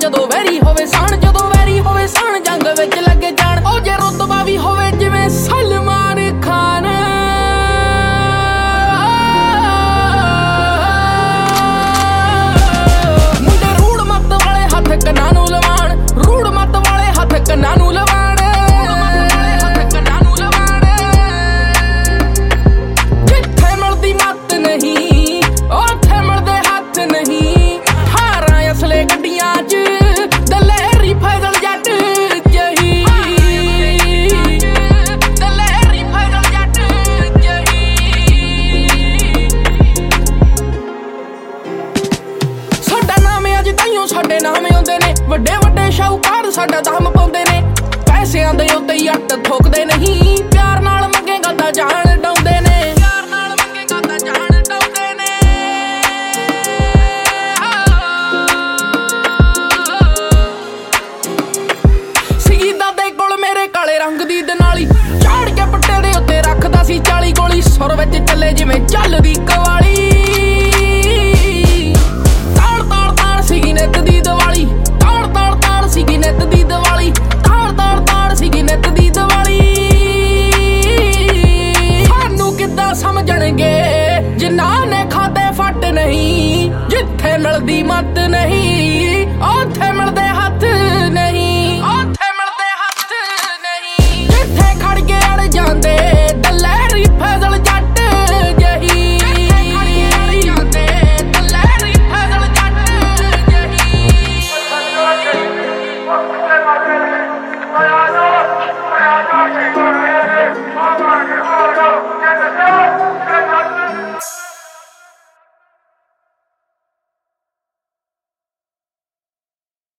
ਜਦੋਂ ਵੈਰੀ ਹੋਵੇ ਸਾਣ, ਜਦੋਂ ਵੈਰੀ ਹੋਵੇ ਸਾਣ ਜੰਗ ਵਿੱਚ ਲੱਗੇ ਜਾਣ। ਉਹ ਜੇ ਰੁਤਬਾ ਵੀ ਹੋਵੇ ਜਿਵੇਂ ਸਲਮਾਨ ਖਾਨ, ਮੁੰਡੇ ਰੂੜ ਮੱਤ ਵਾਲੇ ਹੱਥ ਕੰਨਾਂ ਨੂੰ ਲਵਾਣ, ਰੂੜ ਮੱਤ ਵਾਲੇ ਹੱਥ ਕੰਨਾਂ ਨੂੰ ਲਵਾਣ। ਜਿੱਥੇ ਮਿਲਦੀ ਮੱਤ ਨਹੀਂ ਉੱਥੇ ਮਿਲਦੇ ਹੱਥ ਨਹੀਂ, 18 ਅਸਲੇ ਗੱਡੀਆਂ 'ਚ ਦਲੇਰੀ ਫੈਜ਼ਲ ਜੱਟ ਜਹੀ, ਦਲੇਰੀ ਫੈਜ਼ਲ ਜੱਟ ਜਹੀ। ਸਾਡਾ ਨਾਮ ਅੱਜ ਤਾਈਓ ਸਾਡੇ ਨਾਮ ਆਉਂਦੇ ਨੇ, ਵੱਡੇ ਵੱਡੇ ਸ਼ਾਹੂਕਾਰ ਸਾਡਾ ਦਮ ਪਾਉਂਦੇ ਨੇ। ਪੈਸਿਆਂ ਦੇ ਉੱਤੇ ਹੀ ਅੱਟ ਠੋਕਦੇ ਨਹੀਂ, ਪਿਆਰ ਨਾਲ ਮੰਗੇਗਾ ਤਾਂ ਜਾਨ ਡਾਉਂਦੇ ਨੇ, ਪਿਆਰ ਨਾਲ ਮੰਗੇਗਾ ਤਾਂ ਜਾਨ ਡਾਉਂਦੇ ਨੇ। ਸੀਗੀ ਦਾਦੇ ਕੋਲ ਮੇਰੇ ਕਾਲੇ ਰੰਗ ਦੀ ਦਨਾਲੀ, ਝਾੜ ਕੇ ਪੱਟੇ ਦੇ ਉੱਤੇ ਰੱਖਦਾ ਸੀ 40 ਗੋਲੀ, ਸੁਰ ਵਿੱਚ ਚੱਲੇ ਜਿਵੇਂ ਚੱਲਦੀ ਕਵਾਲੀ। ਤਾੜ ਤਾੜ ਤਾੜ ਸੀਗੀ ਨਿੱਤ ਦੀ ਦੀਵਾਲੀ, ਤਾੜ ਤਾੜ ਤਾੜ ਸੀਗੀ ਨਿੱਤ ਦੀ ਦੀਵਾਲੀ, ਤਾੜ ਤਾੜ ਤਾੜ ਸੀਗੀ ਨਿੱਤ ਦੀ ਦੀਵਾਲੀ। ਸਾਨੂੰ ਕਿੱਦਾਂ ਸਮਝਣਗੇ ਜਿਨ੍ਹਾਂ ਨੇ ਖਾਦੇ ਫੱਟ ਨਹੀਂ, ਜਿੱਥੇ ਮਿਲਦੀ ਮੱਤ ਨਹੀਂ ਉੱਥੇ ਮਿਲਦੇ ਹੱਥ